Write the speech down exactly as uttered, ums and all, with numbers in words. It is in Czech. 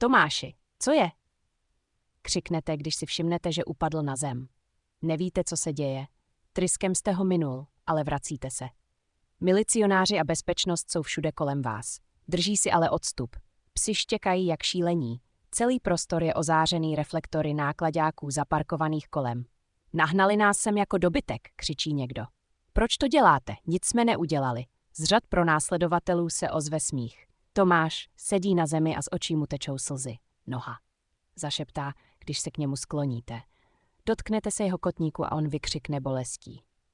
Tomáši, co je? Křiknete, když si všimnete, že upadl na zem. Nevíte, co se děje. Tryskem jste ho minul, ale vracíte se. Milicionáři a bezpečnost jsou všude kolem vás. Drží si ale odstup. Psi štěkají jak šílení. Celý prostor je ozářený reflektory náklaďáků zaparkovaných kolem. Nahnali nás sem jako dobytek, křičí někdo. Proč to děláte? Nic jsme neudělali. Z řad pronásledovatelů se ozve smích. Tomáš sedí na zemi a z očí mu tečou slzy. Noha. Zašeptá, když se k němu skloníte. Dotknete se jeho kotníku a on vykřikne bolestí.